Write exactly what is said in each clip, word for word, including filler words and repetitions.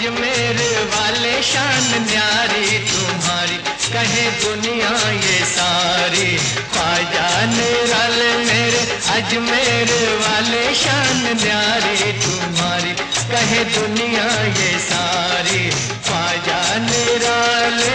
अजमेर वाले शान न्यारी तुम्हारी, कहे दुनिया ये सारी। ख्वाजा निराले मेरे अजमेर वाले शान न्यारी तुम्हारी, कहे दुनिया ये सारी। ख्वाजा निराले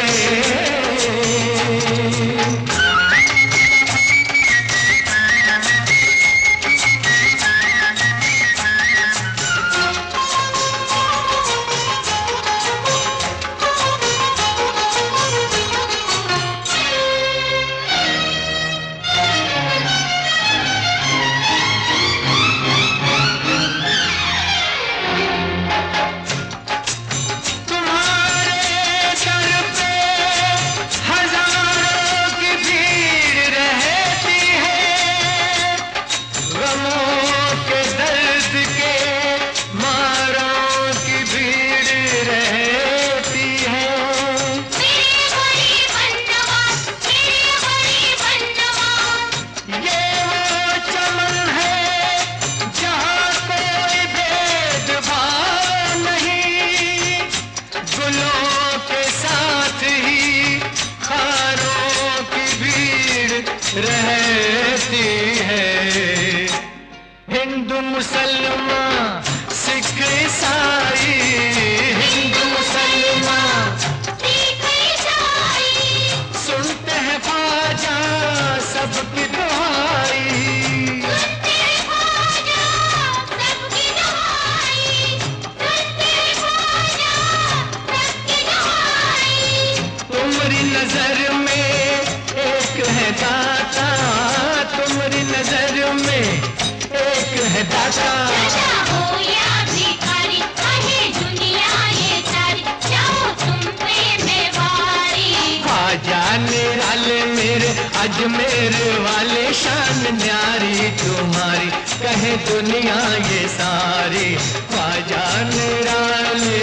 रहती है। हिंदू मुसलमान सिख ईसाई, हिंदू मुसलमान सिख ईसाई, सुनते हैं ख्वाजा सबकी दुआई, सुनते हैं ख्वाजा सबकी दुआई, सुनते हैं ख्वाजा सबकी दुआई। तुम्हारी नजर में एक है दाता, तुम्हारी नजर में एक है दाता। हो या भिखारी, कहे दुनिया ये सारी, जाओ तुम पे में वारी। ख्वाजा निराले मेरे अजमेर वाले शान न्यारी तुम्हारी, कहे दुनिया ये सारी। ख्वाजा निराले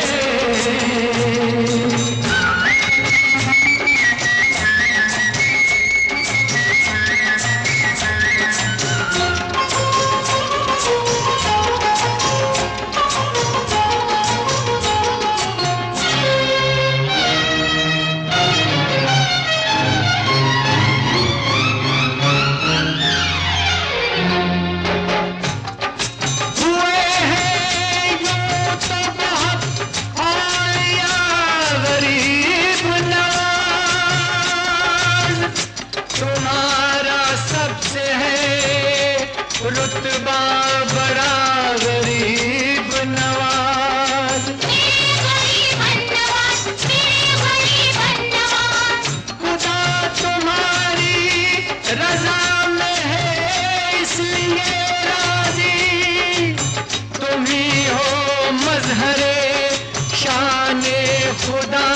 रुतबा बड़ा गरीब नवाज, खुदा तुम्हारी रजा में है इसलिए राजी। तुम ही हो मजहरे शाने खुदा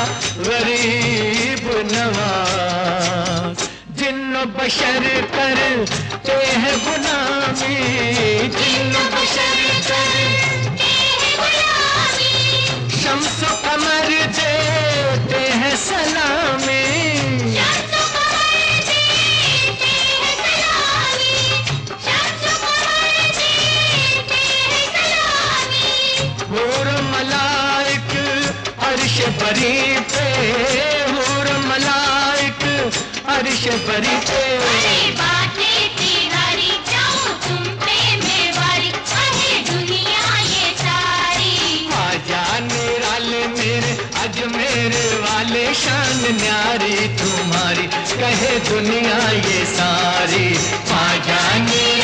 गरीब नवाज। जिन्न बशर करते हैं गुलामी, जिन्न बशर करते हैं गुलामी, शम्स कमर देते हैं सलामी, शम्स कमर देते हैं सलामी, शम्स कमर देते हैं सलामी। हूर मलाइक अर्श बरी पे, हूर मलाइक अर्श बरी पे, बातें तिहारी, जाओ तुम पे में वारी, कहे दुनिया ये सारी। ख्वाजा निराले मेरे अजमेर वाले शान न्यारी तुम्हारी, कहे दुनिया ये सारी। ख्वाजा